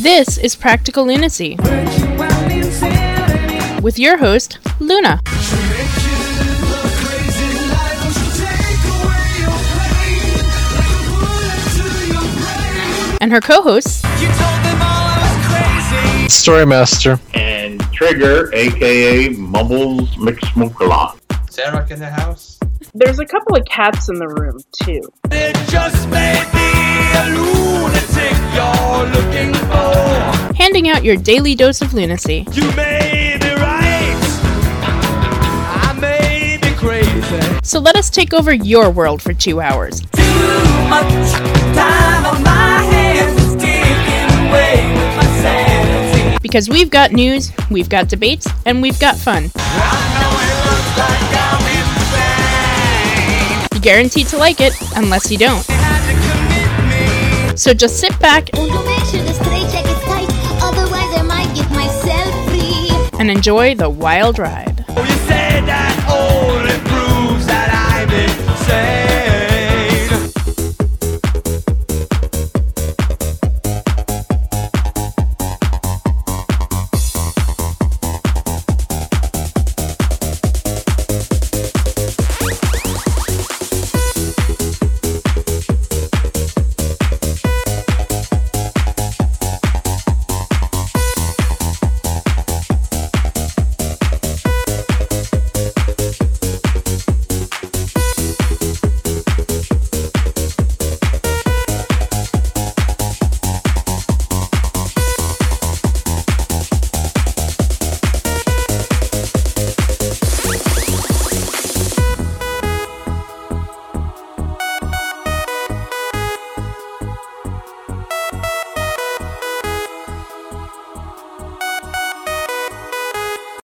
This is Practical Lunacy with your host, Luna. And her co-hosts, Storymaster and Trigger, aka Mumbles McSmoke-a-Lot. Sarah in the house? There's a couple of cats in the room, too. It just may be a lunatic you're looking for. handing out your daily dose of lunacy. You may be right. I may be crazy. So let us take over your world for 2 hours. Too much time on my hands is taking away with my sanity. Because we've got news, we've got debates, and we've got fun. I know it looks like I'm insane. You're guaranteed to like it, unless you don't. You had to commit me. So just sit back And to make sure the straight jacket's tight, otherwise I might get myself free. and enjoy the wild ride. Oh, you say that only proves that I'm insane.